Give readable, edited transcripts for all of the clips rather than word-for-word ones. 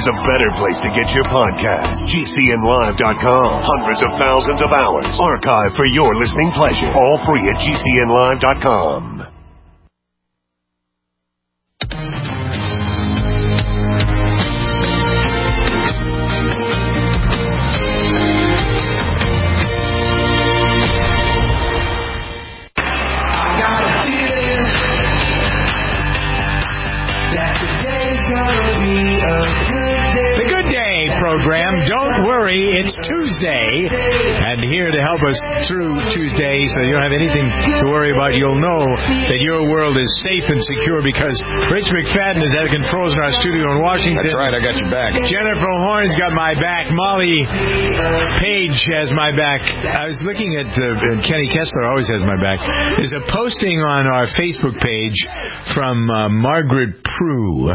there's a better place to get your podcast. GCNlive.com. Hundreds of thousands of hours archived for your listening pleasure. All free at GCNlive.com. Program. Don't worry, it's Tuesday, and here to help us through Tuesday so you don't have anything to worry about. You'll know that your world is safe and secure because Rich McFadden is at controls in our studio in Washington. That's right, I got your back. Jennifer Horn's got my back. Molly Page has my back. I was looking at Kenny Kessler always has my back. There's a posting on our Facebook page from Margaret Prue.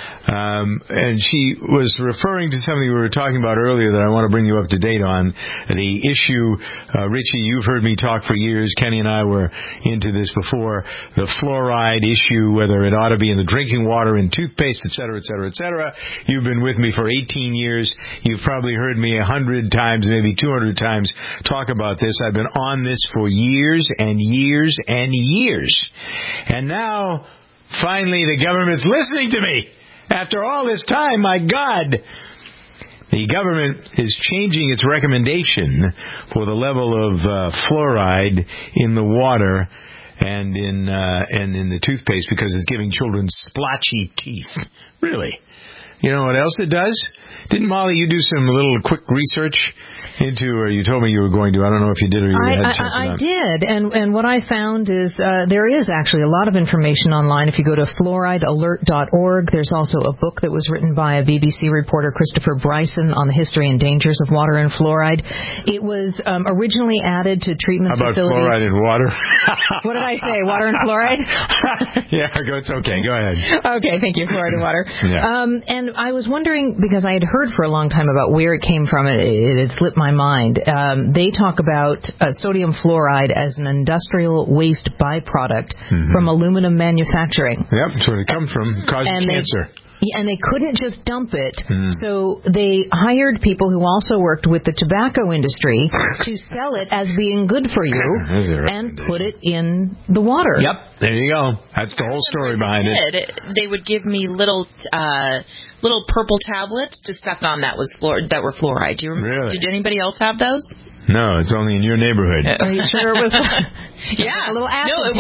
And she was referring to something we were talking about earlier that I want to bring you up to date on. The issue, Richie, you've heard me talk for years. Kenny and I were into this before. The fluoride issue, whether it ought to be in the drinking water, in toothpaste, et cetera, et cetera, et cetera. You've been with me for 18 years. You've probably heard me 100 times, maybe 200 times talk about this. I've been on this for years and years and years. And now, finally, the government's listening to me. After all this time, my God, the government is changing its recommendation for the level of fluoride in the water and in the toothpaste because it's giving children splotchy teeth. Really? You know what else it does? Didn't, Molly, you do some little quick research into, or you told me you were going to. I don't know if you did or you had a chance I did, and what I found is there is actually a lot of information online. If you go to fluoridealert.org, there's also a book that was written by a BBC reporter, Christopher Bryson, on the history and dangers of water and fluoride. It was originally added to treatment facilities. How about fluoride in water? What did I say, water and fluoride? Yeah, it's okay. Go ahead. Okay, thank you, fluoride and water. Yeah. And I was wondering, because I had heard for a long time about where it came from, it had slipped my mind. They talk about sodium fluoride as an industrial waste byproduct from aluminum manufacturing. Yep, that's where it comes from, causing cancer. And they couldn't just dump it, so they hired people who also worked with the tobacco industry to sell it as being good for you and put it in the water. Yep, there you go. That's the whole story behind it. They would give me little purple tablets to suck on that were fluoride. Do you remember? Really? Did anybody else have those? No, it's only in your neighborhood. Are you sure it was? Yeah, a little acid it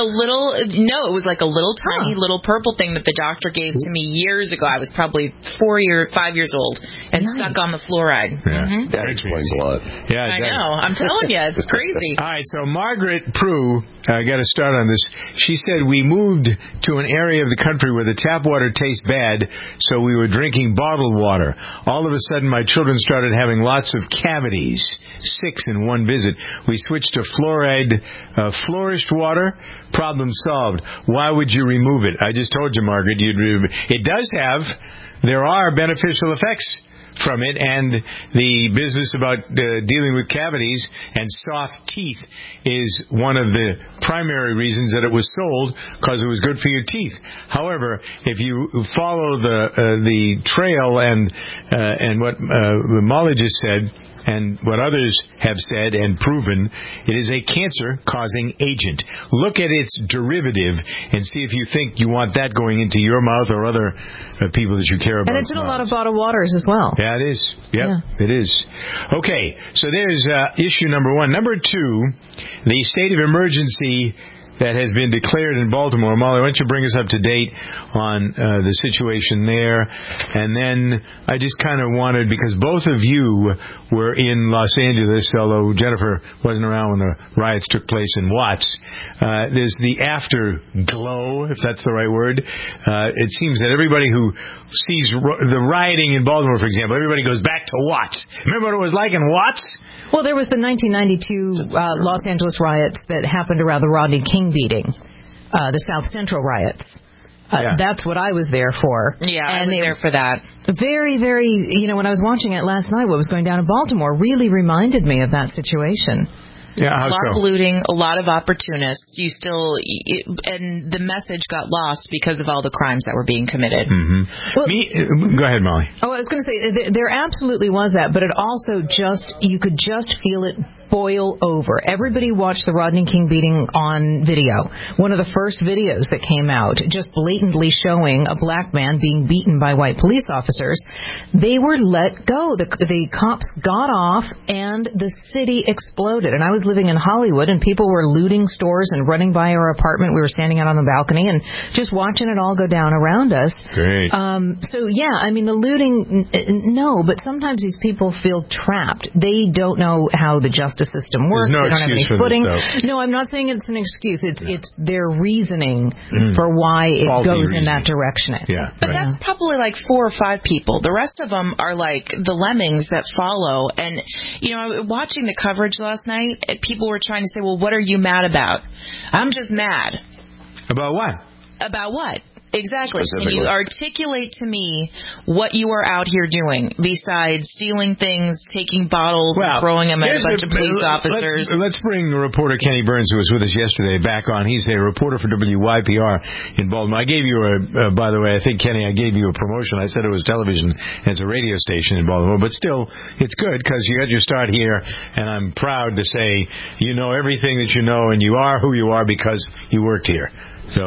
was like a little tiny little purple thing that the doctor gave to me years ago. I was probably 5 years old and stuck on the fluoride. Yeah. That explains a lot. Yeah, I know. I'm telling you, it's crazy. All right, so Margaret Prue, I got to start on this. She said we moved to an area of the country where the tap water tastes bad, so we were drinking bottled water. All of a sudden, my children started having lots of cavities. 6 in one visit. We switched to fluoride, flourished water. Problem solved. Why would you remove it? I just told you, Margaret. There are beneficial effects from it, and the business about dealing with cavities and soft teeth is one of the primary reasons that it was sold, because it was good for your teeth. However, if you follow the trail and what Molly just said, and what others have said and proven, it is a cancer-causing agent. Look at its derivative and see if you think you want that going into your mouth or other people that you care about. And it's in a lot of bottled waters as well. Yeah, it is. Yep, yeah. It is. Okay, so there's issue number 1. Number 2, the state of emergency that has been declared in Baltimore. Molly, why don't you bring us up to date on the situation there? And then I just kind of wanted, because both of you were in Los Angeles, although Jennifer wasn't around when the riots took place in Watts. There's the afterglow, if that's the right word. It seems that everybody who sees the rioting in Baltimore, for example, everybody goes back to Watts. Remember what it was like in Watts? Well, there was the 1992 Los Angeles riots that happened around the Rodney King beating, the South Central riots. That's what I was there for. Yeah, I was there for that. Very, very, when I was watching it last night, what was going down in Baltimore really reminded me of that situation. Yeah, a lot so? of looting, a lot of opportunists. And the message got lost because of all the crimes that were being committed. Mm-hmm. Well, go ahead, Molly. Oh, I was going to say, there absolutely was that, but it also you could just feel it boil over. Everybody watched the Rodney King beating on video. One of the first videos that came out, just blatantly showing a black man being beaten by white police officers. They were let go. The cops got off, and the city exploded. And I was living in Hollywood, and people were looting stores and running by our apartment. We were standing out on the balcony and just watching it all go down around us. Great. So, yeah, I mean, the looting, no, but sometimes these people feel trapped. They don't know how the justice system works. There's no they don't have any excuse for footing. this, No, I'm not saying it's an excuse. It's their reasoning for why it Faulty goes reasoning. in that direction. Yeah, But that's probably like 4 or 5 people. The rest of them are like the lemmings that follow. And, watching the coverage last night, people were trying to say, well, what are you mad about? I'm just mad. About what? About what? Exactly. Can you articulate to me what you are out here doing besides stealing things, taking bottles, and throwing them at a bunch of police officers? Let's bring reporter Kenny Burns, who was with us yesterday, back on. He's a reporter for WYPR in Baltimore. I gave you by the way, I think, Kenny, I gave you a promotion. I said it was television and it's a radio station in Baltimore, but still, it's good because you got your start here, and I'm proud to say you know everything that you know, and you are who you are because you worked here. So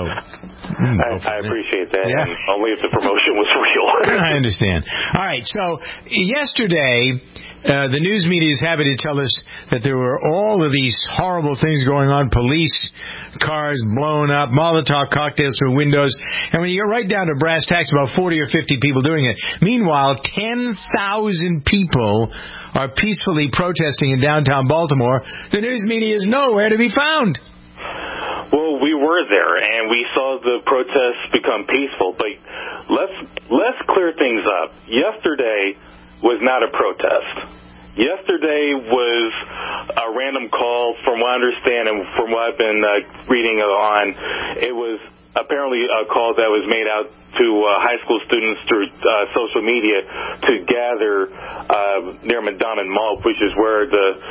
I appreciate that, yeah. And only if the promotion was real. I understand. All right, so yesterday, the news media is happy to tell us that there were all of these horrible things going on, police cars blown up, Molotov cocktails through windows, and when you get right down to brass tacks, about 40 or 50 people doing it. Meanwhile, 10,000 people are peacefully protesting in downtown Baltimore. The news media is nowhere to be found. Well, we were there, and we saw the protests become peaceful. But let's clear things up. Yesterday was not a protest. Yesterday was a random call, from what I understand and from what I've been reading on. It was apparently a call that was made out to high school students through social media to gather near Mondawmin Mall, which is where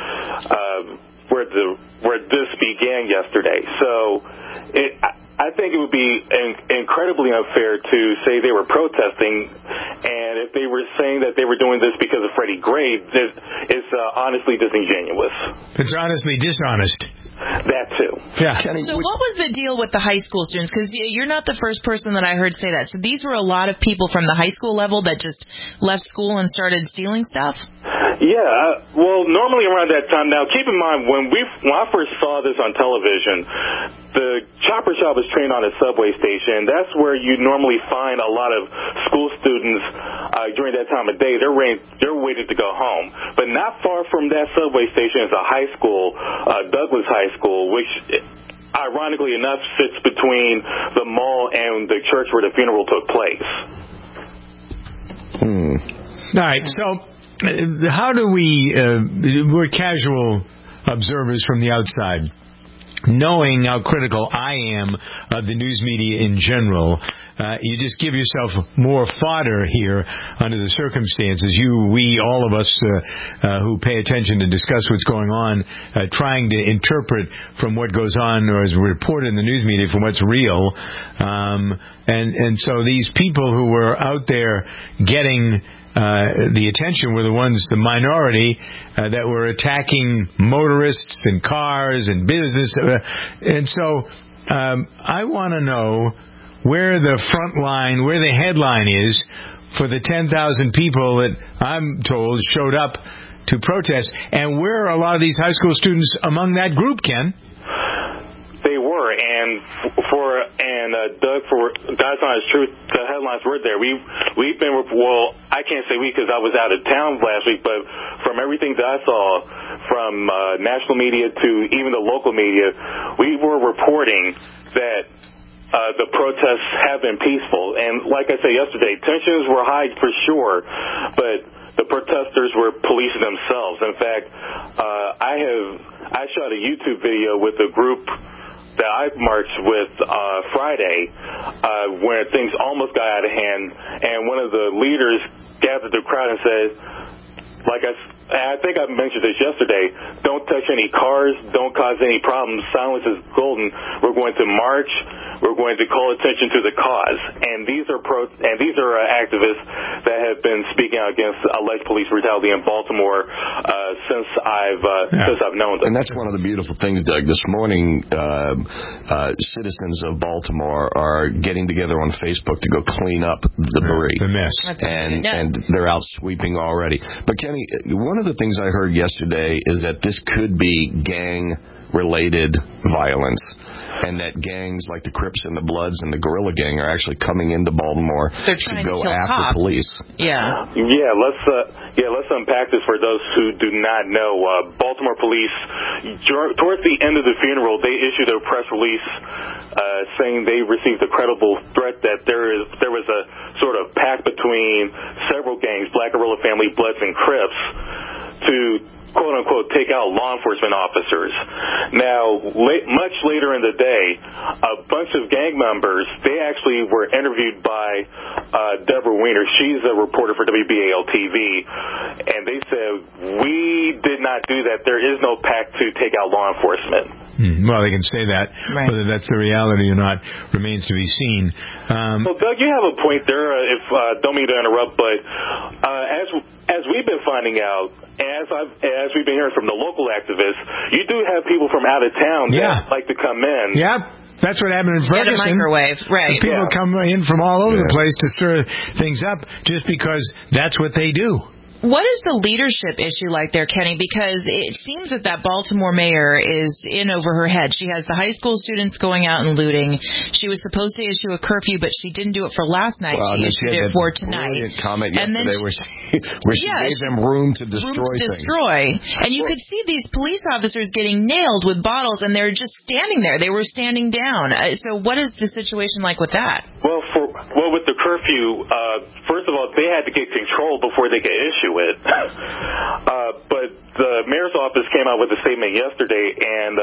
this began yesterday. So I think it would be incredibly unfair to say they were protesting, and if they were saying that they were doing this because of Freddie Gray, it's honestly disingenuous. It's honestly dishonest. That too. Yeah. So what was the deal with the high school students? Because you're not the first person that I heard say that. So these were a lot of people from the high school level that just left school and started stealing stuff? Yeah, well, normally around that time. Now, keep in mind, when I first saw this on television, the chopper shop was trained on a subway station. That's where you normally find a lot of school students during that time of day. They're waiting to go home. But not far from that subway station is a high school, Douglas High School, which, ironically enough, sits between the mall and the church where the funeral took place. All right, so how do we're casual observers from the outside, knowing how critical I am of the news media in general, you just give yourself more fodder here under the circumstances. We, all of us who pay attention to discuss what's going on, trying to interpret from what goes on or is reported in the news media from what's real. And so these people who were out there getting the attention were the ones, the minority, that were attacking motorists and cars and business. And so I want to know where the front line, where the headline is for the 10,000 people that I'm told showed up to protest. And where are a lot of these high school students among that group, Ken? They were, and Doug, for God's honest truth, the headlines were there. We've been, well, I can't say we because I was out of town last week, but from everything that I saw, from national media to even the local media, we were reporting that the protests have been peaceful. And like I said yesterday, tensions were high for sure, but the protesters were policing themselves. In fact, I shot a YouTube video with a group that I marched with Friday where things almost got out of hand, and one of the leaders gathered the crowd and said, I think I mentioned this yesterday, don't touch any cars, don't cause any problems. Silence is golden. We're going to march. We're going to call attention to the cause. And these are activists that have been speaking out against alleged police brutality in Baltimore since I've known them. And that's one of the beautiful things, Doug. This morning, citizens of Baltimore are getting together on Facebook to go clean up the debris. The mess. And they're out sweeping already. But, Kenny, one of the things I heard yesterday is that this could be gang-related violence, and that gangs like the Crips and the Bloods and the Guerrilla Gang are actually coming into Baltimore to go after police. Yeah. Let's unpack this for those who do not know. Baltimore police, towards the end of the funeral, they issued a press release saying they received a credible threat that there was a sort of pact between several gangs, Black Guerrilla Family, Bloods, and Crips, to quote-unquote take out law enforcement officers. Now, much later in the day, a bunch of gang members, they actually were interviewed by Deborah Weiner. She's a reporter for WBAL-TV, and they said, we did not do that. There is no pact to take out law enforcement. Well, they can say that. Right. Whether that's the reality or not remains to be seen. Well, Doug, you have a point there. Don't mean to interrupt, but as we've been finding out, as we've been hearing from the local activists, you do have people from out of town that like to come in. Yeah. That's what happened in Ferguson. Get a microwave, right? People come in from all over the place to stir things up just because that's what they do. What is the leadership issue like there, Kenny? Because it seems that Baltimore mayor is in over her head. She has the high school students going out and looting. She was supposed to issue a curfew, but she didn't do it for last night. She issued it for tonight. Comment yesterday where she gave them room to destroy things. And you could see these police officers getting nailed with bottles, and they're just standing there. They were standing down. So what is the situation like with that? Well, with the curfew, first of all, they had to get control before they could issue it. But the mayor's office came out with a statement yesterday, and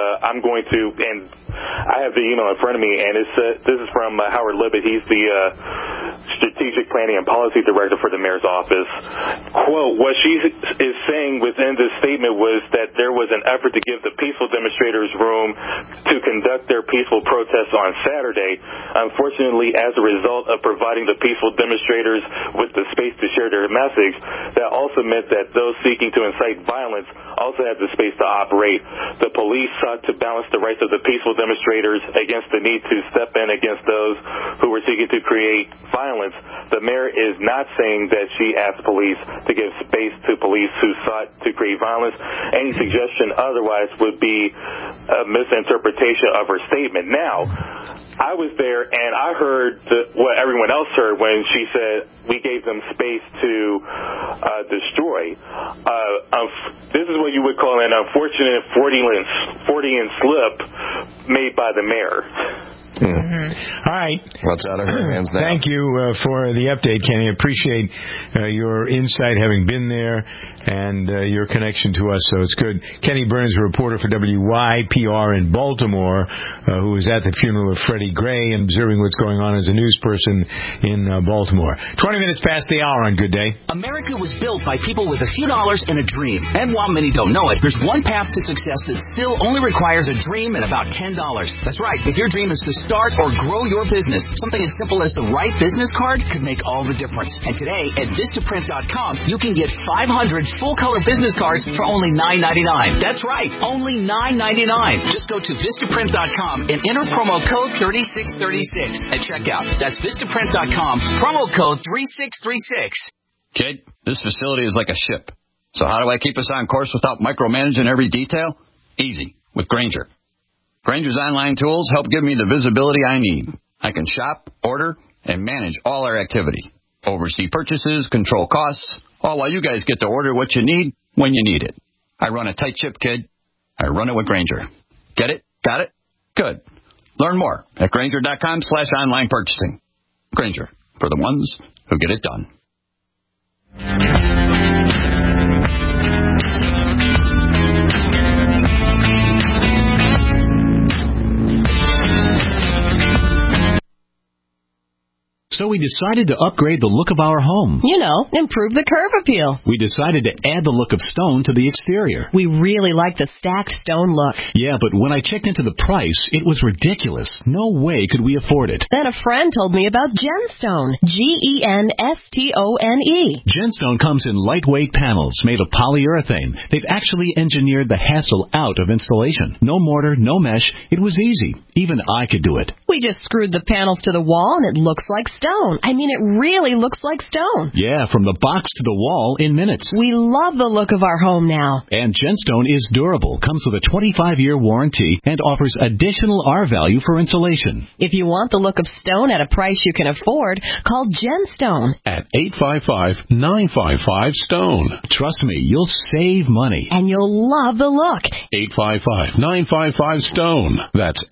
I have the email in front of me, and this is from Howard Libet. He's the strategic planning and policy director for the mayor's office. Quote, what she is saying within this statement was that there was an effort to give the peaceful demonstrators room to conduct their peaceful protests on Saturday. Unfortunately, as a result of providing the peaceful demonstrators with the space to share their message, that also meant that those seeking to incite violence also had the space to operate. The police sought to balance the rights of the peaceful demonstrators against the need to step in against those who were seeking to create violence. The mayor is not saying that she asked police to give space to police who sought to create violence. Any suggestion otherwise would be a misinterpretation of her statement. Now, I was there, and I heard what everyone else heard when she said we gave them space to destroy. This is what you would call an unfortunate Freudian slip made by the mayor. All right. What's out of her hands now? Thank you for the update, Kenny. Appreciate your insight, having been there, and your connection to us, so it's good. Kenny Burns, a reporter for WYPR in Baltimore, who was at the funeral of Freddie Gray and observing what's going on as a news person in Baltimore. 20 minutes past the hour on Good Day. America was built by people with a few dollars and a dream. And while many don't know it, there's one path to success that still only requires a dream and about $10. That's right. If your dream is to start or grow your business, something as simple as the right business card could make all the difference. And today at Vistaprint.com, you can get 500 full-color business cards for only $9.99. That's right, only $9.99. Just go to Vistaprint.com and enter promo code 3636 at checkout. That's Vistaprint.com, promo code 3636. Kid, this facility is like a ship. So how do I keep us on course without micromanaging every detail? Easy, with Grainger. Grainger's online tools help give me the visibility I need. I can shop, order, and manage all our activity. Oversee purchases, control costs, all while you guys get to order what you need when you need it. I run a tight ship, kid. I run it with Grainger. Get it? Got it? Good. Learn more at Grainger.com/online purchasing. Grainger, for the ones who get it done. So we decided to upgrade the look of our home. You know, improve the curb appeal. We decided to add the look of stone to the exterior. We really like the stacked stone look. Yeah, but when I checked into the price, it was ridiculous. No way could we afford it. Then a friend told me about Genstone. Genstone. Genstone comes in lightweight panels made of polyurethane. They've actually engineered the hassle out of installation. No mortar, no mesh. It was easy. Even I could do it. We just screwed the panels to the wall and it looks like stone. I mean, it really looks like stone. Yeah, from the box to the wall in minutes. We love the look of our home now. And Genstone is durable, comes with a 25-year warranty, and offers additional R-value for insulation. If you want the look of stone at a price you can afford, call Genstone at 855-955-STONE. Trust me, you'll save money. And you'll love the look. 855-955-STONE. That's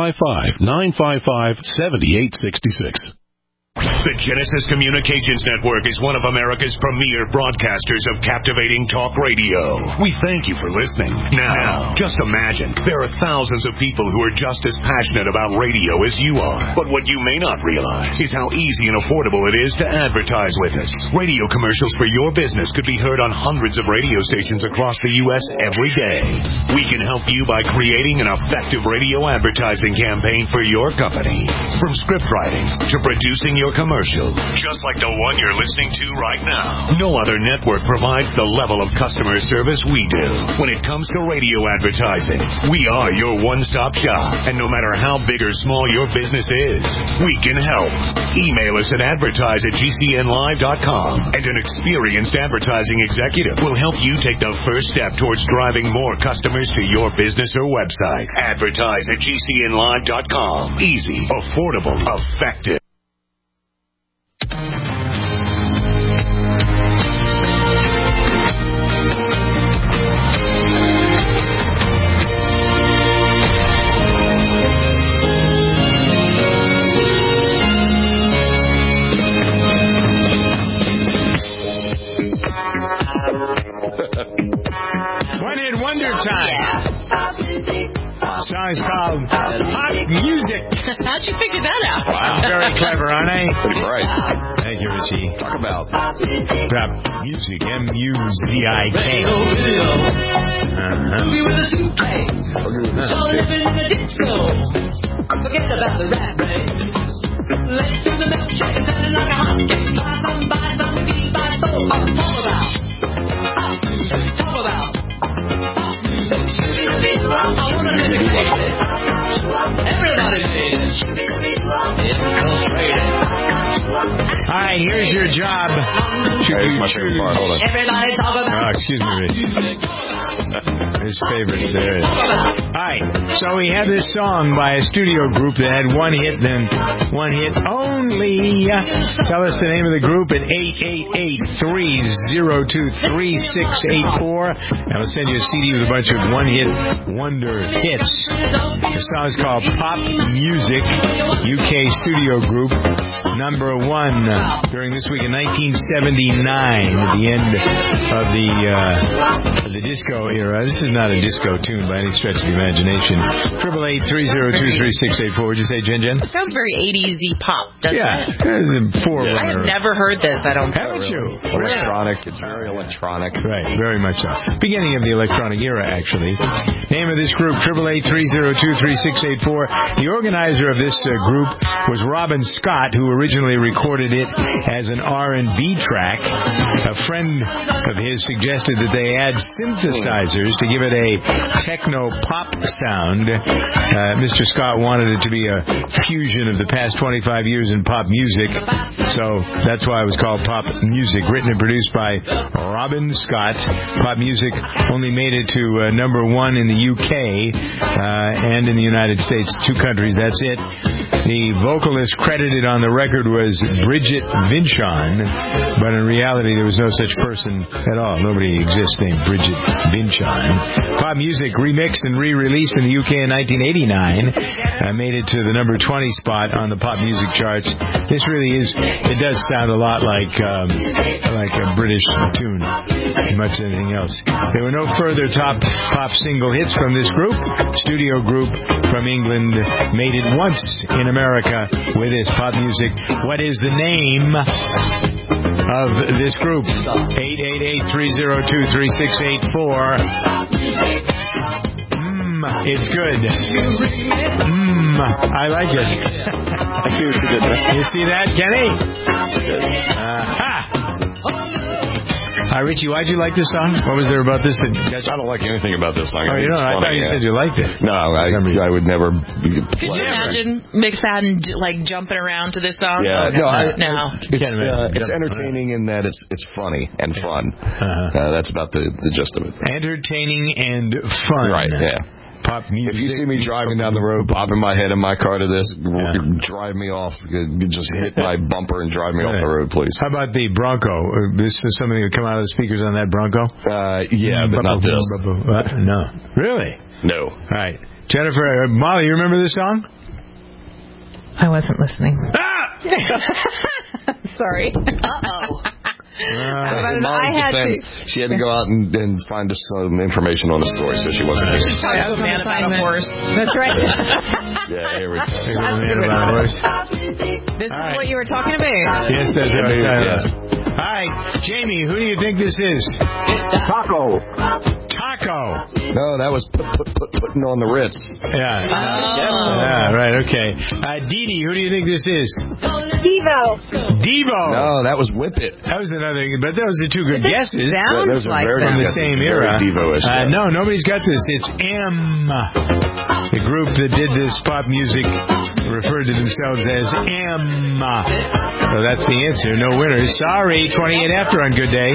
855-955-7866. The Genesis Communications Network is one of America's premier broadcasters of captivating talk radio. We thank you for listening. Now, just imagine, there are thousands of people who are just as passionate about radio as you are. But what you may not realize is how easy and affordable it is to advertise with us. Radio commercials for your business could be heard on hundreds of radio stations across the U.S. every day. We can help you by creating an effective radio advertising campaign for your company. From script writing to producing your commercial, just like the one you're listening to right now. No other network provides the level of customer service we do. When it comes to radio advertising, we are your one-stop shop. And no matter how big or small your business is, we can help. Email us at advertise@gcnlive.com, and an experienced advertising executive will help you take the first step towards driving more customers to your business or website. Advertise@gcnlive.com. Easy, affordable, effective. One-hit wonder time. The song is called Pop Music. How'd you figure that out? I'm very clever, aren't I? Pretty bright. Thank you, Richie. Talk about Pop Music, M-U-Z-I-K. Boogie with a suitcase. So living in a disco. Forget about the rat race. Let's do the milkshake and sell it like a hotcake. Buy some, beat by four. Talk about pop music. Talk about pop music. I wanna live in Kansas. Everybody says infiltrated. All right, here's your job. Here's my favorite part. Hold on. Everybody talk about. Oh, excuse me, Rich. His favorite there. All right, so we have this song by a studio group that had one hit, then one hit only. Tell us the name of the group at 888-302-3684, and we'll send you a CD with a bunch of one-hit wonder hits. The song is called Pop Music, UK studio group, number one during this week in 1979, at the end of the disco era. This is not a disco tune by any stretch of the imagination. 888-302-3684. What'd you say, Jen? Sounds very 80s-y pop, doesn't it? Yeah, I have never heard this, I don't think. Haven't you? Electronic. It's very electronic. Right, very much so. Beginning of the electronic era, actually. Name of this group, 888-302-3684. The organizer of this group was Robin Scott, who originally recorded it as an R&B track. A friend of his suggested that they add synthesizers to give it a techno-pop sound. Mr. Scott wanted it to be a fusion of the past 25 years in pop music, so that's why it was called Pop Music. Written and produced by Robin Scott. Pop Music only made it to number one in the UK and in the United States, 2 countries, that's it. The vocalist credited on the record was Bridget Vinchon, but in reality there was no such person at all. Nobody exists named Bridget Vinchon. Pop Music remixed and re-released in the UK in 1989. Made it to the number 20 spot on the pop music charts. This really is, it does sound a lot like a British tune. much anything else. There were no further top pop single hits from this group. Studio group from England made it once in America with this pop music. What is the name of this group? 888-302-3684. It's good. I like it. I see what you did there. You see that, Kenny? Hi, Richie, why'd you like this song? What was there about this? I don't like anything about this song. Oh, you don't? I thought you said you liked it. No, I would never. Could you imagine McFadden jumping around to this song? Yeah, no. It's entertaining in that it's funny and fun. That's about the gist of it. Entertaining and fun. Right, yeah. Pop music. If you see me driving down the road, popping my head in my car to this, drive me off. Just hit my bumper and drive me off the road, please. How about the Bronco? This is something that come out of the speakers on that Bronco? Yeah, but not this. No. Really? No. All right. Jennifer, Molly, you remember this song? I wasn't listening. Sorry. Uh-oh. She had to go out and find us some information on the story, so she wasn't here. She's talking to a man about a horse. That's right. Yeah, here we go. This is what you were talking about. Yes, that's right. Yes. All right, Jamie, who do you think this is? Taco. No, that was putting on the Ritz. Yeah. Yeah, right, okay. Dee Dee, who do you think this is? Devo. No, that was Whip It. That was another, but those are two good guesses. Sounds like from the same era. Devo-ish. No, nobody's got this. It's M. The group that did this pop music referred to themselves as M. So that's the answer. No winners. Sorry, 28 after on Good Day.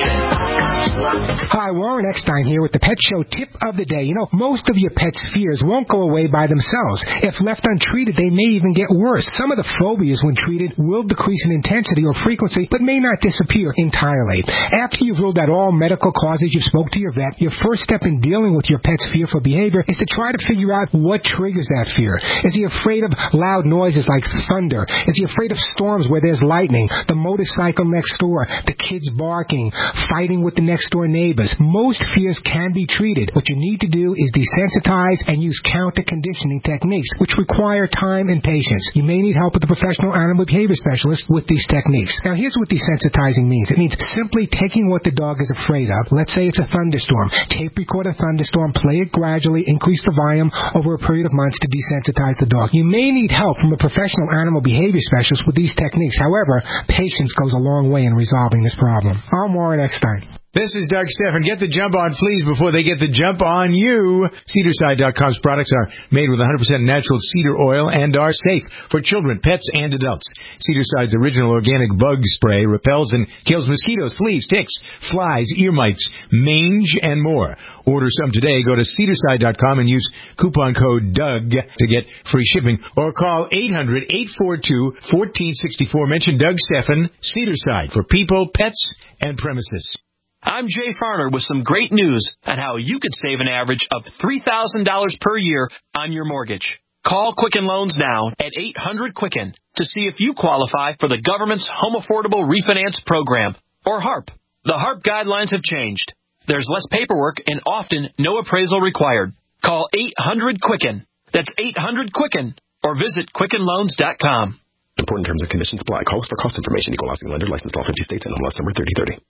Hi, Warren Eckstein here with the Pet Show tip of the day. You know, most of your pet's fears won't go away by themselves. If left untreated, they may even get worse. Some of the phobias, when treated, will decrease in intensity or frequency, but may not disappear entirely. After you've ruled out all medical causes, you spoke to your vet, your first step in dealing with your pet's fearful behavior is to try to figure out what triggers that fear. Is he afraid of loud noises like thunder? Is he afraid of storms where there's lightning, the motorcycle next door, the kids barking, fighting with the next door neighbors? Most fears can be treated. What you need to do is desensitize and use counter-conditioning techniques, which require time and patience. You may need help with a professional animal behavior specialist with these techniques. Now, here's what desensitizing means. It means simply taking what the dog is afraid of. Let's say it's a thunderstorm. Tape record a thunderstorm, play it gradually, increase the volume over a period of months to desensitize the dog. You may need help from a professional animal behavior specialist with these techniques. However, patience goes a long way in resolving this problem. I'm Warren Eckstein. This is Doug Stephan. Get the jump on fleas before they get the jump on you. Cedarside.com's products are made with 100% natural cedar oil and are safe for children, pets, and adults. Cedarside's original organic bug spray repels and kills mosquitoes, fleas, ticks, flies, ear mites, mange, and more. Order some today. Go to Cedarside.com and use coupon code DOUG to get free shipping. Or call 800-842-1464. Mention Doug Stephan, Cedarside, for people, pets, and premises. I'm Jay Farner with some great news on how you could save an average of $3,000 per year on your mortgage. Call Quicken Loans now at 800-QUICKEN to see if you qualify for the government's Home Affordable Refinance Program, or HARP. The HARP guidelines have changed. There's less paperwork and often no appraisal required. Call 800-QUICKEN. That's 800-QUICKEN. Or visit QuickenLoans.com. Important terms and conditions apply. Call us for cost information. Equal housing lender. Licensed in all 50 states and MLS number 3030.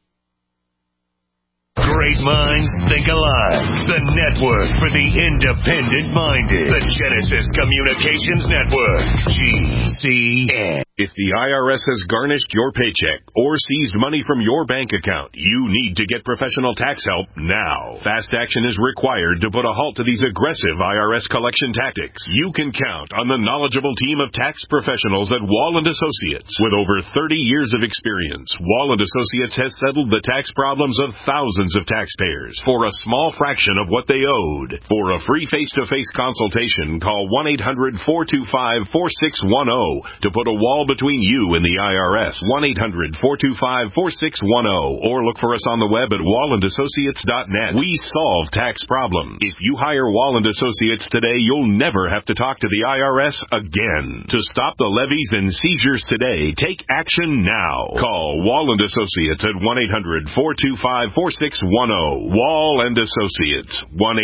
Great minds think alike. The network for the independent-minded. The Genesis Communications Network. GCN. If the IRS has garnished your paycheck or seized money from your bank account, you need to get professional tax help now. Fast action is required to put a halt to these aggressive IRS collection tactics. You can count on the knowledgeable team of tax professionals at Wall & Associates. With over 30 years of experience, Wall & Associates has settled the tax problems of thousands of taxpayers for a small fraction of what they owed. For a free face-to-face consultation, call 1-800-425-4610 to put a Wall between you and the IRS. 1-800-425-4610 or look for us on the web at wallandassociates.net. We solve tax problems. If you hire Walland Associates today, you'll never have to talk to the IRS again. To stop the levies and seizures today, take action now. Call Walland Associates at 1-800-425-4610. Wall and Associates.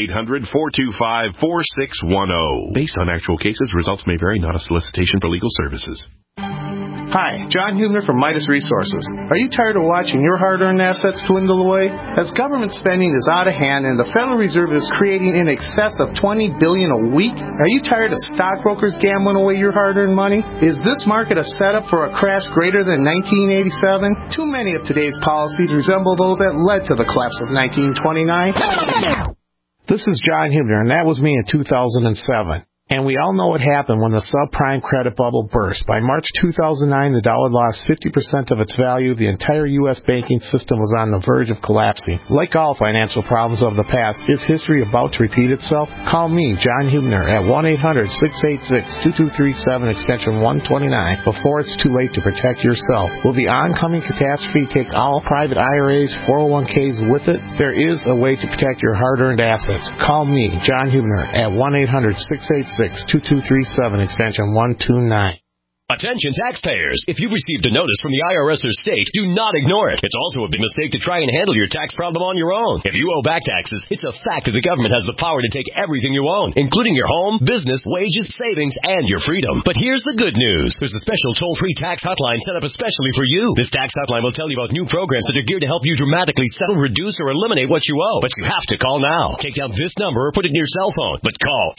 1-800-425-4610. Based on actual cases, results may vary, not a solicitation for legal services. Hi, John Hubner from Midas Resources. Are you tired of watching your hard-earned assets dwindle away? As government spending is out of hand and the Federal Reserve is creating in excess of $20 billion a week, are you tired of stockbrokers gambling away your hard-earned money? Is this market a setup for a crash greater than 1987? Too many of today's policies resemble those that led to the collapse of 1929. This is John Hubner, and that was me in 2007. And we all know what happened when the subprime credit bubble burst. By March 2009, the dollar lost 50% of its value. The entire U.S. banking system was on the verge of collapsing. Like all financial problems of the past, is history about to repeat itself? Call me, John Hubner, at 1-800-686-2237, extension 129, before it's too late to protect yourself. Will the oncoming catastrophe take all private IRAs, 401ks with it? There is a way to protect your hard-earned assets. Call me, John Hubner, at 1-800-686-2237, extension 129. Attention taxpayers! If you've received a notice from the IRS or state, do not ignore it. It's also a big mistake to try and handle your tax problem on your own. If you owe back taxes, it's a fact that the government has the power to take everything you own, including your home, business, wages, savings, and your freedom. But here's the good news. There's a special toll-free tax hotline set up especially for you. This tax hotline will tell you about new programs that are geared to help you dramatically settle, reduce, or eliminate what you owe. But you have to call now. Take down this number or put it in your cell phone. But call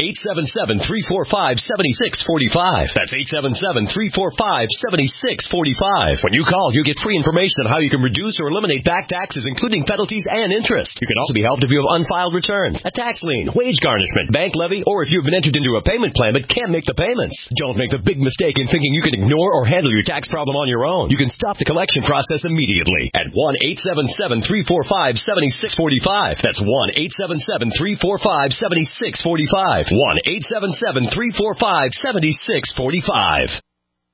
877-345-7645. That's 877-345-7645. When you call, you get free information on how you can reduce or eliminate back taxes, including penalties and interest. You can also be helped if you have unfiled returns, a tax lien, wage garnishment, bank levy, or if you've been entered into a payment plan but can't make the payments. Don't make the big mistake in thinking you can ignore or handle your tax problem on your own. You can stop the collection process immediately at 1-877-345-7645. That's 1-877-345-7645. 1-877-345-7645.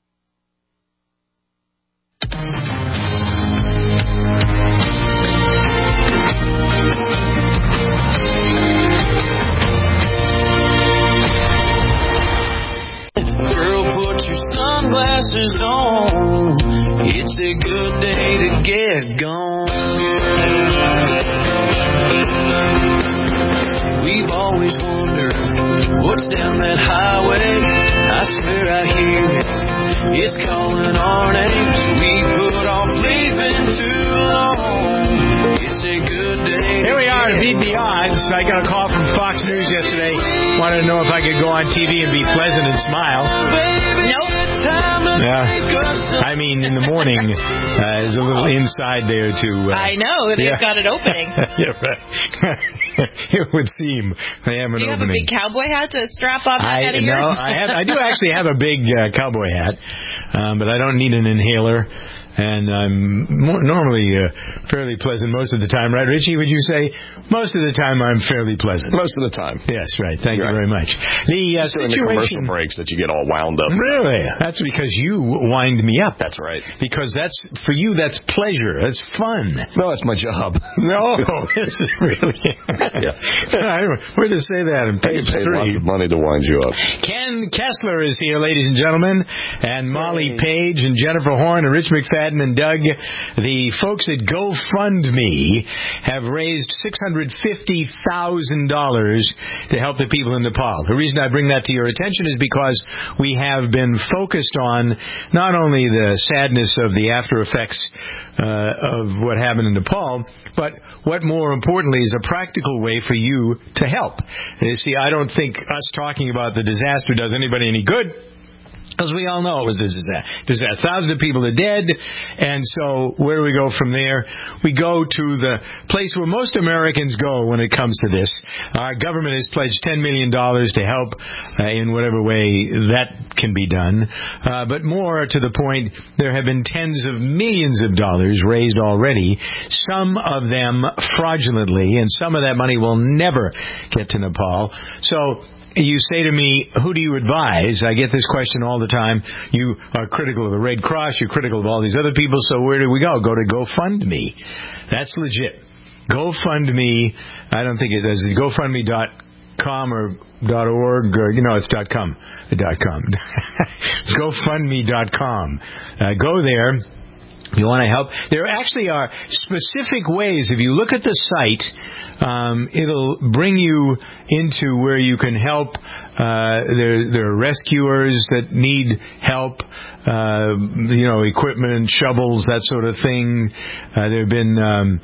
Girl, put your sunglasses on. It's a good day to get gone. We've always wondered what's down that highway. I swear I hear it. It's calling our names. We put off leaving too long. It's a good day. Here we are to beat the odds. I got a call from Fox News yesterday. Wanted to know if I could go on TV and be pleasant and smile. Nope. Yeah. I mean, in the morning, there's a little inside there to... I know. They've got an opening. Yeah, right. It would seem they have an opening. Do you have a big cowboy hat to strap on that head of yours? No, I do actually have a big cowboy hat, but I don't need an inhaler. And I'm normally fairly pleasant most of the time, right, Richie? Would you say most of the time I'm fairly pleasant? Most of the time. Yes, right. Thank you very much. The situation... in the commercial breaks that you get all wound up. Really? That's because you wind me up. That's right. Because for you, that's pleasure. That's fun. No, that's my job. No, this is really... Where to say that in page 3? Lots of money to wind you up. Ken Kessler is here, ladies and gentlemen, and Molly Page and Jennifer Horn and Rich McFadden and Doug. The folks at GoFundMe have raised $650,000 to help the people in Nepal. The reason I bring that to your attention is because we have been focused on not only the sadness of the after effects of what happened in Nepal, but what more importantly is a practical way for you to help. You see, I don't think us talking about the disaster does anybody any good. Because we all know it was a disaster. Thousands of people are dead. And so where do we go from there? We go to the place where most Americans go when it comes to this. Our government has pledged $10 million to help in whatever way that can be done. But more to the point, there have been tens of millions of dollars raised already, some of them fraudulently, and some of that money will never get to Nepal. So you say to me, who do you advise? I get this question all the time. You are critical of the Red Cross. You're critical of all these other people. So where do we go? Go to GoFundMe. That's legit. GoFundMe. I don't think it is. GoFundMe.com or .org or, it's .com. .com. GoFundMe.com. Go there. You want to help? There actually are specific ways. If you look at the site, it'll bring you into where you can help. There are rescuers that need help. Equipment, shovels, that sort of thing. There have been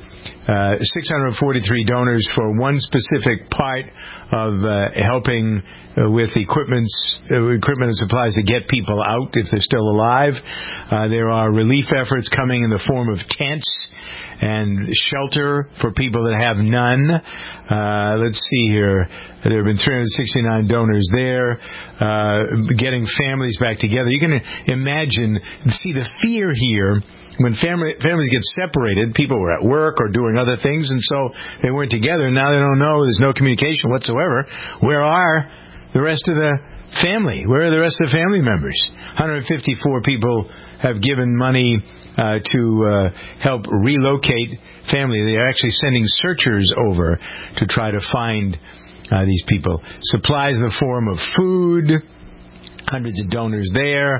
643 donors for one specific part of helping with equipment and supplies to get people out if they're still alive. There are relief efforts coming in the form of tents and shelter for people that have none. Let's see here. There have been 369 donors there, getting families back together. You can imagine, see the fear here. When families get separated, people were at work or doing other things, and so they weren't together. Now they don't know. There's no communication whatsoever. Where are the rest of the family? Where are the rest of the family members? 154 people have given money to help relocate family. They're actually sending searchers over to try to find these people. Supplies in the form of food. Hundreds of donors there.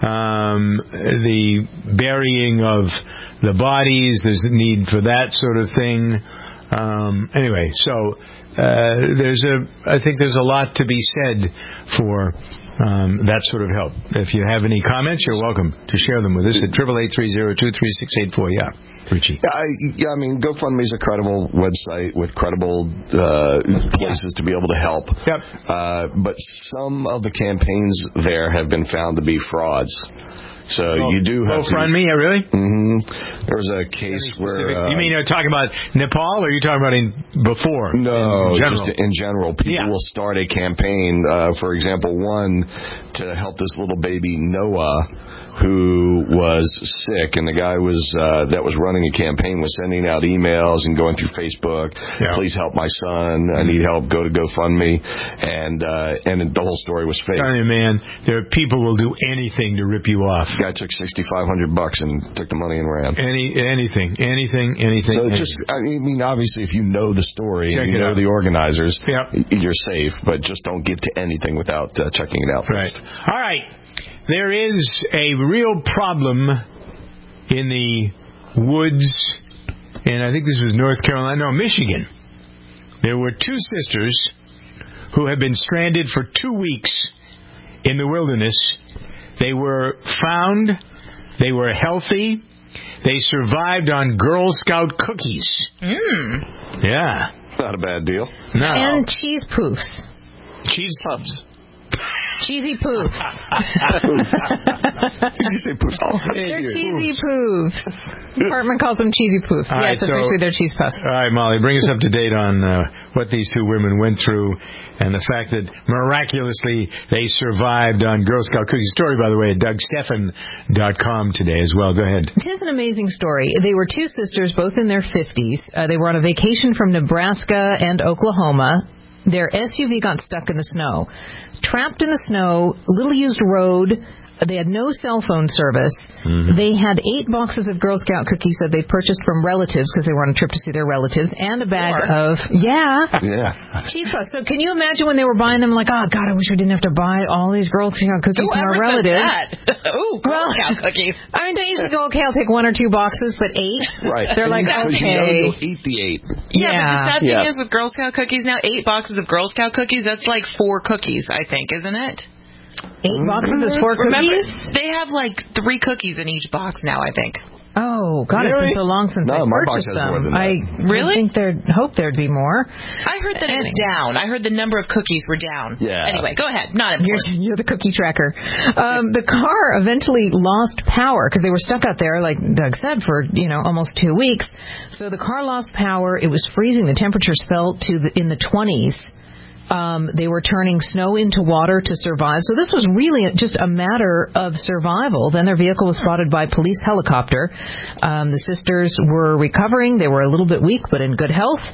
The burying of the bodies, there's a need for that sort of thing. Anyway, so I think there's a lot to be said for that sort of help. If you have any comments, you're welcome to share them with us at 888-302-3684. Yeah. Richie. I mean, GoFundMe is a credible website with credible places to be able to help. Yep. But some of the campaigns there have been found to be frauds. So you do have GoFundMe, really? Mm-hmm. There was a case where... you mean you're talking about Nepal, or are you talking about before? No, just in general. People will start a campaign, for example, one to help this little baby Noah, who was sick, and the guy that was running a campaign was sending out emails and going through Facebook. Yeah. Please help my son. I need help. Go to GoFundMe, and the whole story was fake. Tell you, man, there are people who will do anything to rip you off. The guy took $6,500 and took the money and ran. Anything. So just, I mean, obviously, if you know the story and you know the organizers, you're safe. But just don't give to anything without checking it out first. Right. All right. There is a real problem in the woods, and I think this was Michigan. There were two sisters who had been stranded for 2 weeks in the wilderness. They were found. They were healthy. They survived on Girl Scout cookies. Yeah. Not a bad deal. No. And cheese poofs. Cheese puffs. Cheesy poofs. Did you say poofs? They're cheesy poofs. The department calls them cheesy poofs. Yes, officially they're cheese puffs. All right, Molly, bring us up to date on what these two women went through and the fact that miraculously they survived on Girl Scout cookies. Story, by the way, at DougStephan.com today as well. Go ahead. It is an amazing story. They were two sisters, both in their 50s. They were on a vacation from Nebraska and Oklahoma. Their SUV got stuck in the snow. Trapped in the snow, little used road. They had no cell phone service. Mm-hmm. They had 8 boxes of Girl Scout cookies that they purchased from relatives because they were on a trip to see their relatives, and a bag of cheese puffs. So can you imagine when they were buying them, like, oh, God, I wish we didn't have to buy all these Girl Scout cookies from our relatives. Ooh, Girl Scout cookies. I mean, don't you usually go, okay, I'll take 1 or 2 boxes, but 8? Right. They're like, okay. You'll eat the 8. Yeah, but the sad thing is with Girl Scout cookies now, 8 boxes of Girl Scout cookies, that's like 4 cookies, I think, isn't it? 8 boxes is 4 cookies? Remember, they have like 3 cookies in each box now, I think. Oh, God, it's been so long since I purchased them. I really hope there'd be more. I heard that it's down. I heard the number of cookies were down. Yeah. Anyway, go ahead. Not important. You're the cookie tracker. The car eventually lost power because they were stuck out there, like Doug said, for almost 2 weeks. So the car lost power. It was freezing. The temperatures fell in the 20s. They were turning snow into water to survive. So this was really just a matter of survival. Then their vehicle was spotted by a police helicopter. The sisters were recovering. They were a little bit weak, but in good health.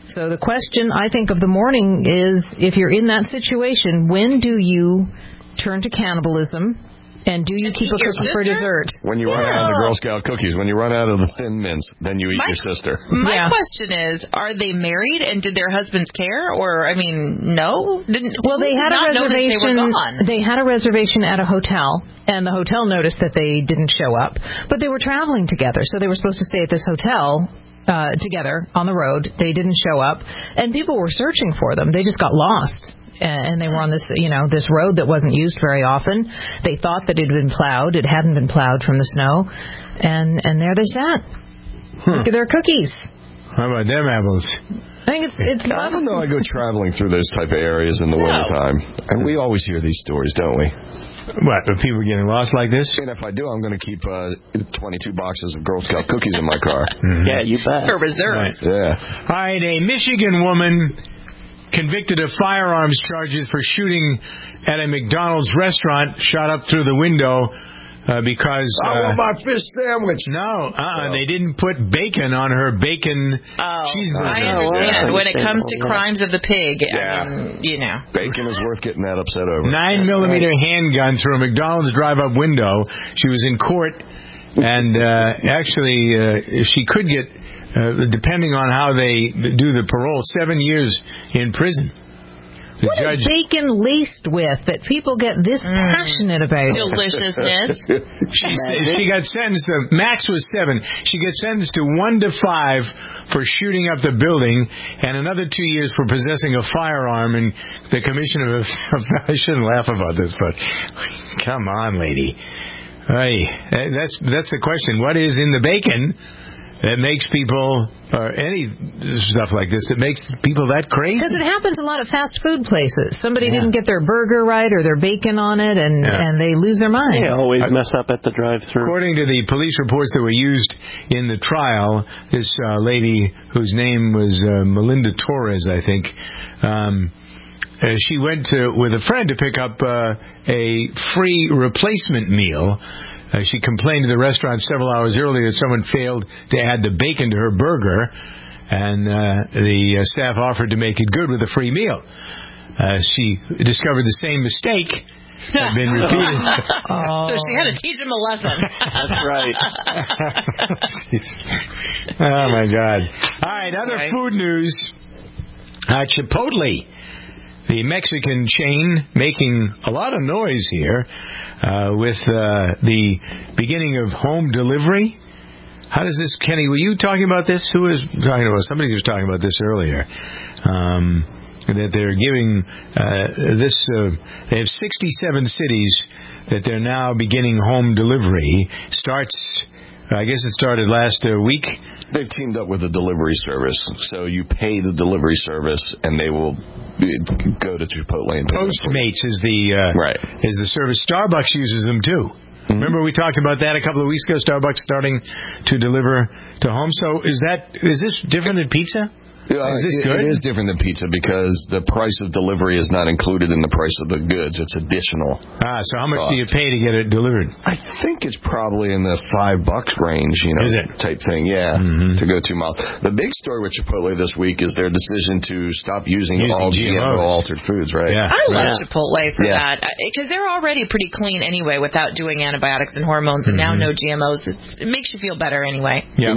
So the question, I think, of the morning is, if you're in that situation, when do you turn to cannibalism? And do you keep a cookie for dessert? When you run out of the Girl Scout cookies, when you run out of the Thin Mints, then you eat your sister. My question is, are they married and did their husbands care? Or, I mean, no? Well, they had a reservation. They were gone? They had a reservation at a hotel, and the hotel noticed that they didn't show up. But they were traveling together, so they were supposed to stay at this hotel together on the road. They didn't show up, and people were searching for them. They just got lost. And they were on this, this road that wasn't used very often. They thought that it had been plowed. It hadn't been plowed from the snow. And there they sat. Look at their cookies. How about them apples? I think it's I don't know. I go traveling through those type of areas in the wintertime. And we always hear these stories, don't we? What, the people getting lost like this? And if I do, I'm going to keep 22 boxes of Girl Scout cookies in my car. Yeah, you bet. For reserves. Right. Yeah. All right, a Michigan woman convicted of firearms charges for shooting at a McDonald's restaurant, shot up through the window because... I want my fish sandwich. No, they didn't put bacon on her bacon cheeseburger. I understand. When it comes to crimes of the pig, Bacon is worth getting that upset over. 9mm handgun through a McDonald's drive-up window. She was in court, and actually she could get... depending on how they do the parole, 7 years in prison. What is bacon laced with that people get this passionate about? Deliciousness. She got sentenced to, max was 7. She got sentenced to 1 to 5 for shooting up the building, and another 2 years for possessing a firearm and the commission of I shouldn't laugh about this, but come on, lady. Hey, that's the question. What is in the bacon that makes people, or any stuff like this, that makes people that crazy? Because it happens a lot of fast food places. Somebody didn't get their burger right or their bacon on it, and they lose their mind. They always mess up at the drive-thru. According to the police reports that were used in the trial, this lady, whose name was Melinda Torres, I think, she went with a friend to pick up a free replacement meal. She complained to the restaurant several hours earlier that someone failed to add the bacon to her burger, and the staff offered to make it good with a free meal. She discovered the same mistake had been repeated. So she had to teach him a lesson. That's right. Oh, my God. All right, other food news. Chipotle, the Mexican chain, making a lot of noise here with the beginning of home delivery. How does this, Kenny, were you talking about this? Who was talking about? Somebody was talking about this earlier. That they're giving this, they have 67 cities that they're now beginning home delivery. I guess it started last week. They've teamed up with a delivery service, so you pay the delivery service, and they will go to Chipotle and Postmates is the service. Starbucks uses them too. Mm-hmm. Remember we talked about that a couple of weeks ago. Starbucks starting to deliver to home. So is this different than pizza? Is this good? It is different than pizza because the price of delivery is not included in the price of the goods. It's additional. So how much do you pay to get it delivered? I think it's probably in the $5 range, is it? Type thing, to go 2 miles. The big story with Chipotle this week is their decision to stop using all GMO-altered foods, right? Yeah. I love Chipotle for that because they're already pretty clean anyway without doing antibiotics and hormones, and now no GMOs. It makes you feel better anyway. Yep.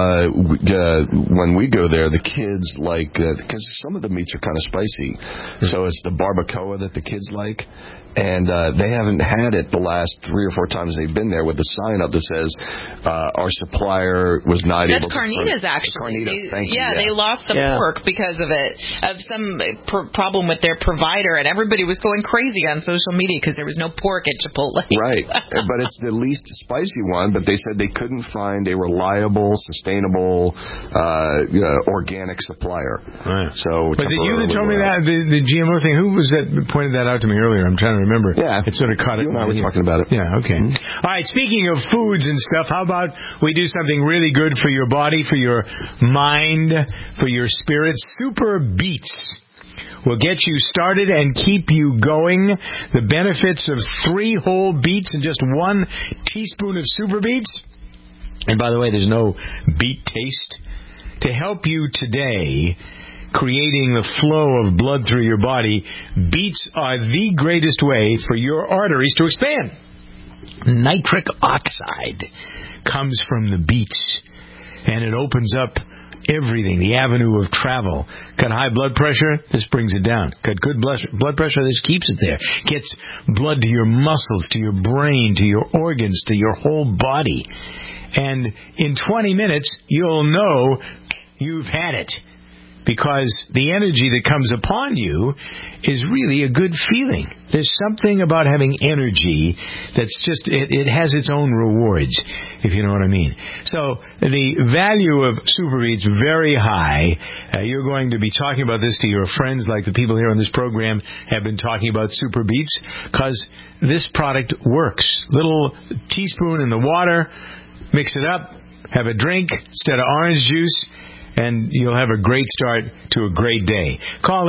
When we go there, the kids like, because some of the meats are kind of spicy, so it's the barbacoa that the kids like, and they haven't had it the last 3 or 4 times they've been there with the sign up that says our supplier was not able to... That's Carnitas, actually. Carnitas, thank you. They lost the pork because of it, of some problem with their provider, and everybody was going crazy on social media because there was no pork at Chipotle. Right, but it's the least spicy one, but they said they couldn't find a reliable, sustainable, organic supplier. Right. So, was it you that told me that, the GMO thing? Who was that pointed that out to me earlier? I'm trying to remember. Yeah. It sort of caught it. You and I were talking about it. Yeah, okay. Mm-hmm. All right, speaking of foods and stuff, how about we do something really good for your body, for your mind, for your spirit? Super Beets will get you started and keep you going. The benefits of 3 whole beets and just 1 teaspoon of Super Beets. And by the way, there's no beet taste. To help you today, creating the flow of blood through your body, beets are the greatest way for your arteries to expand. Nitric oxide comes from the beets, and it opens up everything, the avenue of travel. Got high blood pressure, this brings it down. Got good blood pressure, this keeps it there. Gets blood to your muscles, to your brain, to your organs, to your whole body. And in 20 minutes, you'll know you've had it. Because the energy that comes upon you is really a good feeling. There's something about having energy that's just, it has its own rewards, if you know what I mean. So the value of Super Beets, very high. You're going to be talking about this to your friends, like the people here on this program have been talking about Super Beets, because this product works. Little teaspoon in the water, mix it up, have a drink instead of orange juice, and you'll have a great start to a great day. Call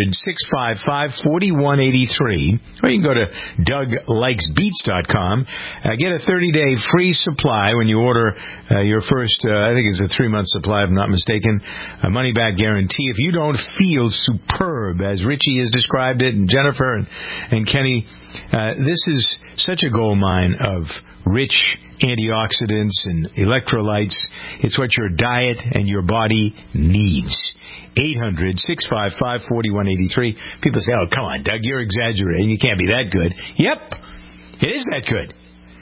800-655-4183, or you can go to DougLikesBeets.com. Get a 30-day free supply when you order your first, I think it's a 3-month supply, if I'm not mistaken, a money-back guarantee. If you don't feel superb, as Richie has described it, and Jennifer and Kenny, this is such a gold mine of rich antioxidants and electrolytes. It's what your diet and your body needs. 800-655-4183. People say, oh, come on, Doug, you're exaggerating. You can't be that good. Yep, it is that good.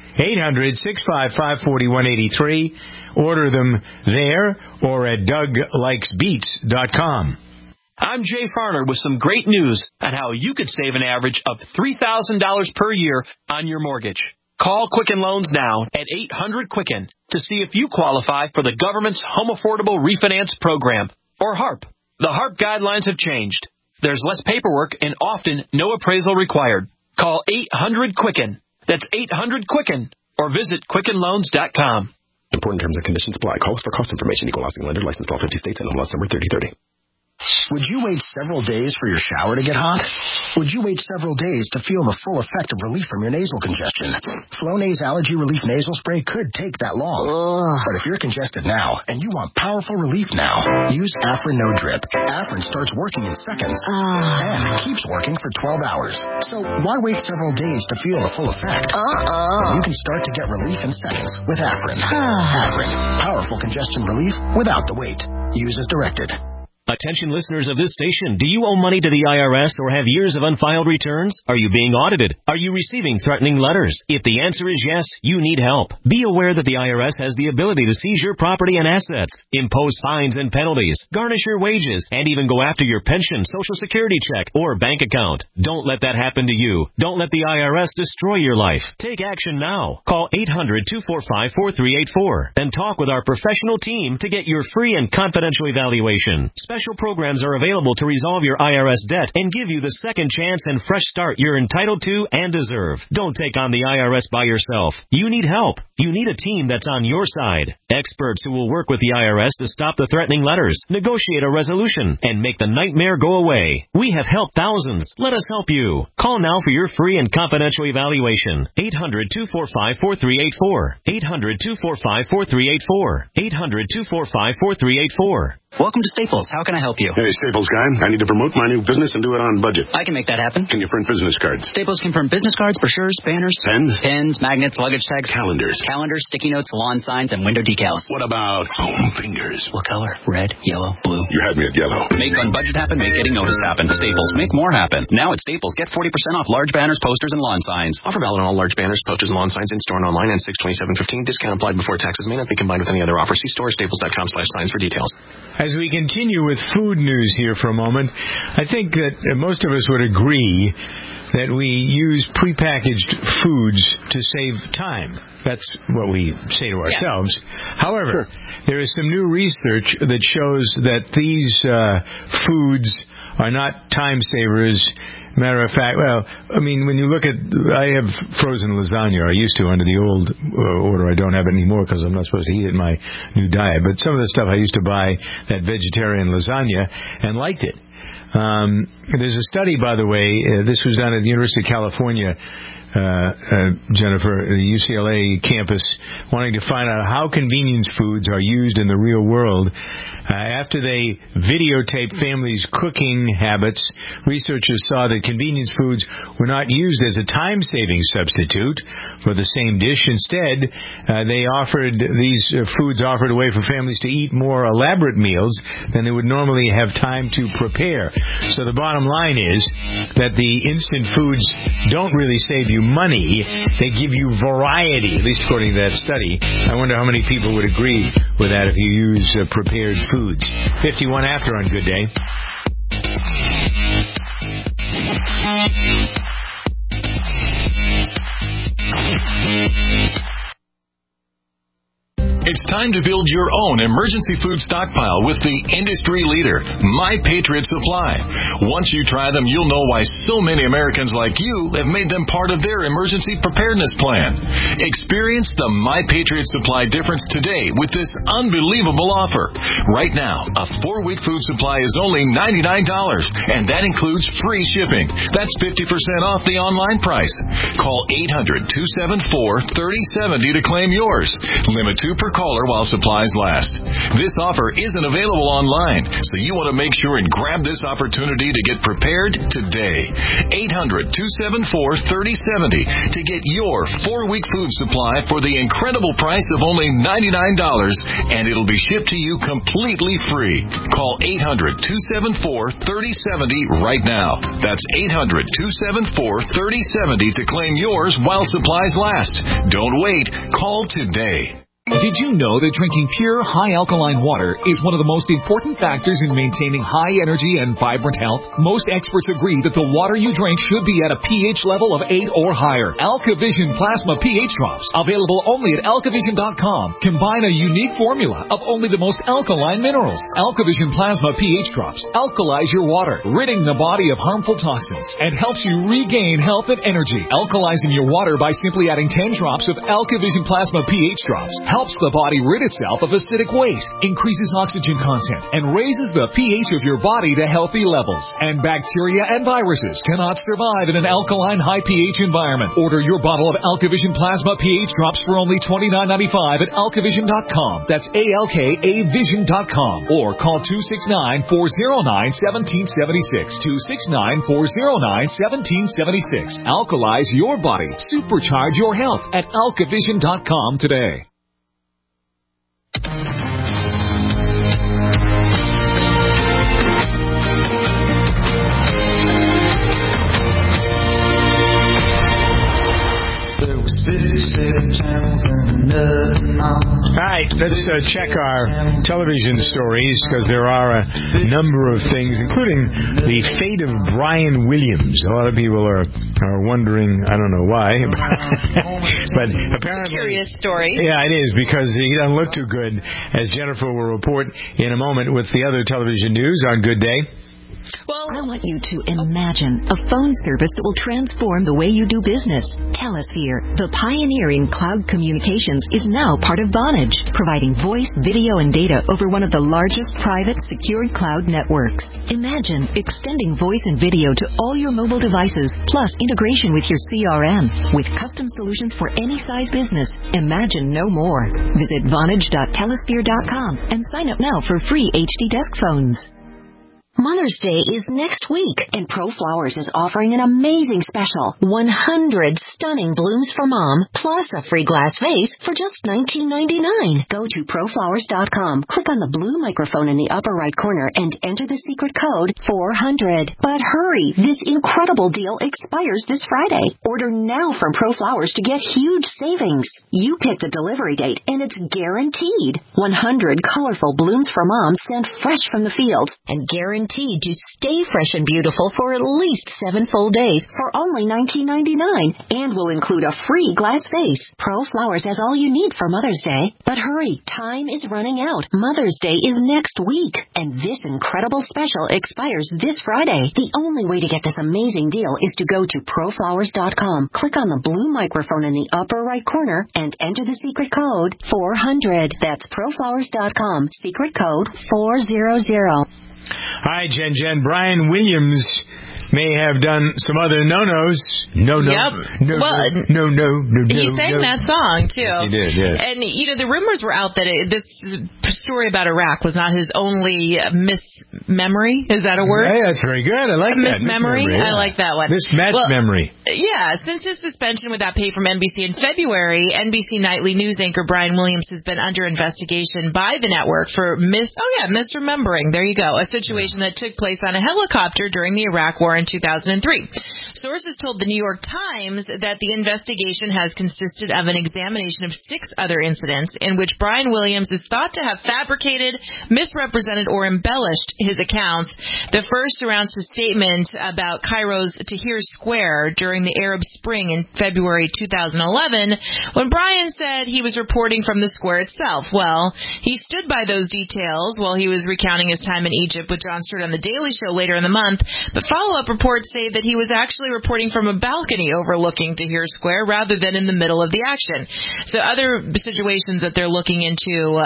800-655-4183. Order them there or at DougLikesBeets.com. I'm Jay Farner with some great news on how you could save an average of $3,000 per year on your mortgage. Call Quicken Loans now at 800-QUICKEN to see if you qualify for the government's Home Affordable Refinance Program, or HARP. The HARP guidelines have changed. There's less paperwork and often no appraisal required. Call 800-QUICKEN. That's 800-QUICKEN, or visit QuickenLoans.com. Important terms and conditions apply. Call us for cost information. Equal housing lender. Licensed all 50 states and MLS number 3030. Would you wait several days for your shower to get hot? Would you wait several days to feel the full effect of relief from your nasal congestion? Flonase Allergy Relief Nasal Spray could take that long. But if you're congested now and you want powerful relief now, use Afrin No Drip. Afrin starts working in seconds and keeps working for 12 hours. So why wait several days to feel the full effect? You can start to get relief in seconds with Afrin. Afrin, powerful congestion relief without the wait. Use as directed. Attention listeners of this station, do you owe money to the IRS or have years of unfiled returns? Are you being audited? Are you receiving threatening letters? If the answer is yes, you need help. Be aware that the IRS has the ability to seize your property and assets, impose fines and penalties, garnish your wages, and even go after your pension, Social Security check, or bank account. Don't let that happen to you. Don't let the IRS destroy your life. Take action now. Call 800-245-4384 and talk with our professional team to get your free and confidential evaluation. Special programs are available to resolve your IRS debt and give you the second chance and fresh start you're entitled to and deserve. Don't take on the IRS by yourself. You need help. You need a team that's on your side. Experts who will work with the IRS to stop the threatening letters, negotiate a resolution, and make the nightmare go away. We have helped thousands. Let us help you. Call now for your free and confidential evaluation. 800-245-4384. 800-245-4384. 800-245-4384. Welcome to Staples. How can I help you? Hey, Staples guy. I need to promote my new business and do it on budget. I can make that happen. Can you print business cards? Staples can print business cards, brochures, banners. Pens? Pens, magnets, luggage tags. Calendars. Calendars, sticky notes, lawn signs, and window decals. What about foam fingers? What color? Red, yellow, blue. You had me at yellow. Make on budget happen, make getting noticed happen. Staples, make more happen. Now at Staples, get 40% off large banners, posters, and lawn signs. Offer valid on all large banners, posters, and lawn signs in store and online and 6/27/15. Discount applied before taxes. May not be combined with any other offer. See store staples.com/signs for details. As we continue with food news here for a moment, I think that most of us would agree that we use prepackaged foods to save time. That's what we say to ourselves. Yeah. However, there is some new research that shows that these foods are not time savers. Matter of fact, well, I mean, when you look at, I have frozen lasagna. I used to under the old order. I don't have it anymore because I'm not supposed to eat it in my new diet. But some of the stuff I used to buy, that vegetarian lasagna, and liked it. There's a study, by the way, this was done at the University of California, Jennifer, the UCLA campus, wanting to find out how convenience foods are used in the real world. After they videotaped families' cooking habits, researchers saw that convenience foods were not used as a time-saving substitute for the same dish. Instead, these foods offered a way for families to eat more elaborate meals than they would normally have time to prepare. So the bottom line is that the instant foods don't really save you money. They give you variety, at least according to that study. I wonder how many people would agree with that if you use prepared foods. 51 after on Good Day. It's time to build your own emergency food stockpile with the industry leader, My Patriot Supply. Once you try them, you'll know why so many Americans like you have made them part of their emergency preparedness plan. Experience the My Patriot Supply difference today with this unbelievable offer. Right now, a 4-week food supply is only $99, and that includes free shipping. That's 50% off the online price. Call 800-274-3070 to claim yours. Limit 2 per caller while supplies last. This offer isn't available online, so you want to make sure and grab this opportunity to get prepared today. 800-274-3070 to get your 4-week food supply for the incredible price of only $99, and it'll be shipped to you completely free. Call 800-274-3070 right now. That's 800-274-3070 to claim yours while supplies last. Don't wait. Call today. Did you know that drinking pure, high-alkaline water is one of the most important factors in maintaining high energy and vibrant health? Most experts agree that the water you drink should be at a pH level of 8 or higher. AlkaVision Plasma pH Drops, available only at alkavision.com, combine a unique formula of only the most alkaline minerals. AlkaVision Plasma pH Drops alkalize your water, ridding the body of harmful toxins, and helps you regain health and energy. Alkalizing your water by simply adding 10 drops of AlkaVision Plasma pH Drops helps the body rid itself of acidic waste, increases oxygen content, and raises the pH of your body to healthy levels. And bacteria and viruses cannot survive in an alkaline high pH environment. Order your bottle of AlkaVision Plasma pH Drops for only $29.95 at alkavision.com. That's ALKAvision.com. Or call 269-409-1776. 269-409-1776. Alkalize your body. Supercharge your health at alkavision.com today. All right, let's check our television stories, because there are a number of things, including the fate of Brian Williams. A lot of people are wondering, I don't know why, but apparently... It's a curious story. Yeah, it is, because he doesn't look too good, as Jennifer will report in a moment with the other television news on Good Day. Well, I want you to imagine a phone service that will transform the way you do business. Telesphere, the pioneering cloud communications, is now part of Vonage, providing voice, video, and data over one of the largest private secured cloud networks. Imagine extending voice and video to all your mobile devices, plus integration with your CRM. With custom solutions for any size business, imagine no more. Visit Vonage.telesphere.com and sign up now for free HD desk phones. Mother's Day is next week, and ProFlowers is offering an amazing special. 100 stunning blooms for Mom, plus a free glass vase for just $19.99. Go to ProFlowers.com, click on the blue microphone in the upper right corner, and enter the secret code 400. But hurry, this incredible deal expires this Friday. Order now from ProFlowers to get huge savings. You pick the delivery date, and it's guaranteed. 100 colorful blooms for Mom sent fresh from the field, and guaranteed to stay fresh and beautiful for at least 7 full days for only $19.99, and will include a free glass vase. ProFlowers has all you need for Mother's Day. But hurry, time is running out. Mother's Day is next week, and this incredible special expires this Friday. The only way to get this amazing deal is to go to ProFlowers.com, click on the blue microphone in the upper right corner, and enter the secret code 400. That's ProFlowers.com, secret code 400. Hi, Jen. Brian Williams may have done some other no-nos. No. He sang that song, too. Yes, he did, yes. And, the rumors were out that this story about Iraq was not his only mismemory. Is that a word? Hey, that's very good. I like that. Mismemory? Yeah. I like that one. Mismatched memory. Yeah, since his suspension without pay from NBC in February, NBC Nightly News anchor Brian Williams has been under investigation by the network for misremembering. There you go. A situation that took place on a helicopter during the Iraq War in 2003. Sources told the New York Times that the investigation has consisted of an examination of 6 other incidents in which Brian Williams is thought to have fabricated, misrepresented, or embellished his accounts. The first surrounds his statement about Cairo's Tahrir Square during the Arab Spring in February 2011, when Brian said he was reporting from the square itself. Well, he stood by those details while he was recounting his time in Egypt with Jon Stewart on The Daily Show later in the month, but follow-up reports say that he was actually reporting from a balcony overlooking Tahrir Square rather than in the middle of the action. So other situations that they're looking into,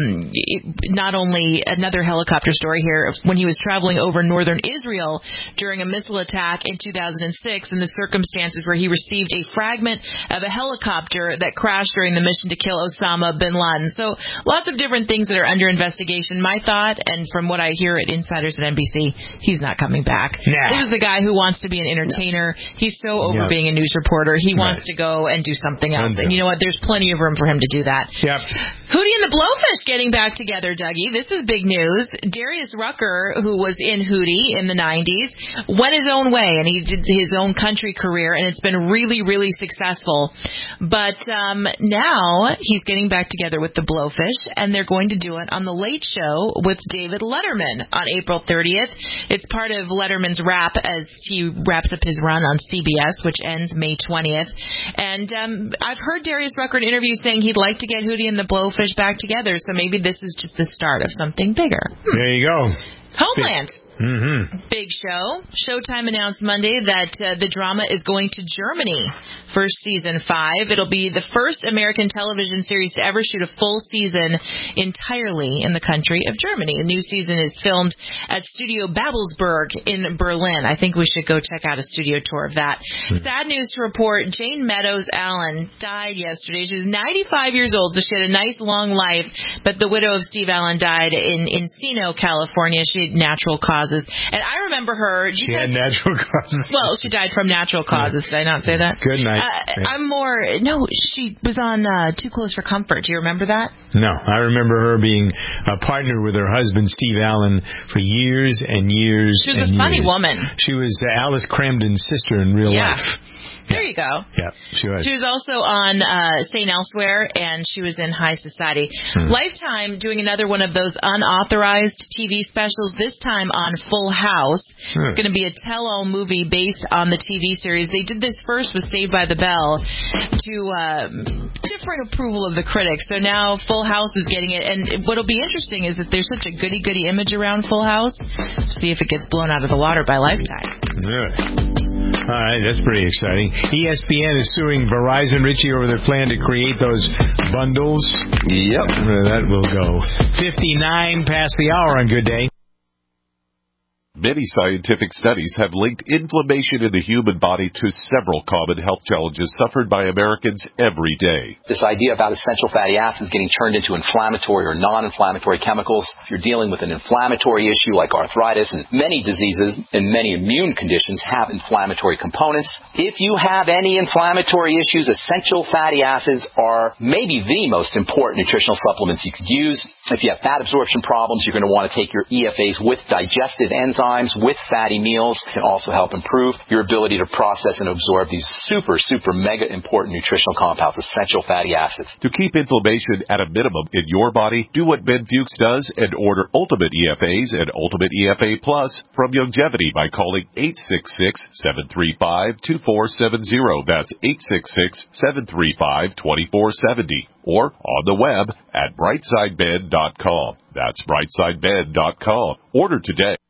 not only another helicopter story here, when he was traveling over northern Israel during a missile attack in 2006, and the circumstances where he received a fragment of a helicopter that crashed during the mission to kill Osama bin Laden. So lots of different things that are under investigation. My thought, and from what I hear at insiders at NBC, he's not coming back. Nah. This is the guy who wants to be an entertainer. He's so over being a news reporter. He wants to go and do something else. And you know what? There's plenty of room for him to do that. Yep. Hootie and the Blowfish getting back together, Dougie. This is big news. Darius Rucker, who was in Hootie in the 90s, went his own way, and he did his own country career, and it's been really, really successful. But now he's getting back together with the Blowfish, and they're going to do it on The Late Show with David Letterman on April 30th. It's part of Letterman's wrap as he wraps up his run on CBS, which ends May 20th. And I've heard Darius Rucker in interviews saying he'd like to get Hootie and the Blowfish back together, so maybe this is just the start of something bigger. There you go. Homeland. Mm-hmm. Big show. Showtime announced Monday that the drama is going to Germany for season 5. It'll be the first American television series to ever shoot a full season entirely in the country of Germany. The new season is filmed at Studio Babelsberg in Berlin. I think we should go check out a studio tour of that. Sad news to report, Jane Meadows Allen died yesterday. She was 95 years old, so she had a nice long life, but the widow of Steve Allen died in Encino, California. She had natural causes. And I remember her. She had natural causes. Well, she died from natural causes. Did I not say that? Good night. No, she was on Too Close for Comfort. Do you remember that? No, I remember her being a partner with her husband, Steve Allen, for years and years. She was a funny woman. She was Alice Cramden's sister in real life. There you go. Yeah, she was. She was also on St. Elsewhere, and she was in High Society. Lifetime doing another one of those unauthorized TV specials, this time on Full House. It's going to be a tell-all movie based on the TV series. They did this first with Saved by the Bell to differing approval of the critics. So now Full House is getting it. And what'll be interesting is that there's such a goody-goody image around Full House. See if it gets blown out of the water by Lifetime. All right, that's pretty exciting. ESPN is suing Verizon, Richie, over their plan to create those bundles. Yep. That will go 59 past the hour on Good Day. Many scientific studies have linked inflammation in the human body to several common health challenges suffered by Americans every day. This idea about essential fatty acids getting turned into inflammatory or non-inflammatory chemicals, if you're dealing with an inflammatory issue like arthritis, and many diseases and many immune conditions have inflammatory components. If you have any inflammatory issues, essential fatty acids are maybe the most important nutritional supplements you could use. If you have fat absorption problems, you're going to want to take your EFAs with digestive enzymes, with fatty meals. It can also help improve your ability to process and absorb these super mega important nutritional compounds, essential fatty acids. To keep inflammation at a minimum in your body, do what Ben Fuchs does and order Ultimate EFAs and Ultimate EFA Plus from Longevity by calling 866-735-2470. That's 866-735-2470. Or on the web at brightsidebed.com. That's brightsidebed.com. Order today.